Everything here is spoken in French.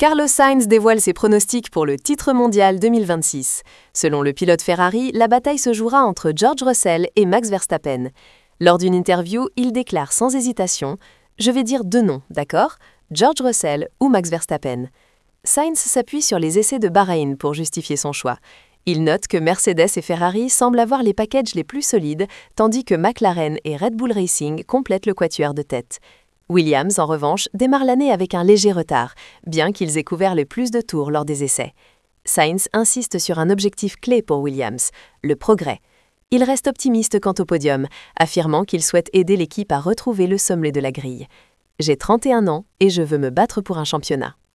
Carlos Sainz dévoile ses pronostics pour le titre mondial 2026. Selon le pilote Ferrari, la bataille se jouera entre George Russell et Max Verstappen. Lors d'une interview, il déclare sans hésitation « Je vais dire deux noms, d'accord? George Russell ou Max Verstappen ». Sainz s'appuie sur les essais de Bahreïn pour justifier son choix. Il note que Mercedes et Ferrari semblent avoir les packages les plus solides, tandis que McLaren et Red Bull Racing complètent le quatuor de tête. Williams, en revanche, démarre l'année avec un léger retard, bien qu'ils aient couvert le plus de tours lors des essais. Sainz insiste sur un objectif clé pour Williams, le progrès. Il reste optimiste quant au podium, affirmant qu'il souhaite aider l'équipe à retrouver le sommet de la grille. « J'ai 31 ans et je veux me battre pour un championnat.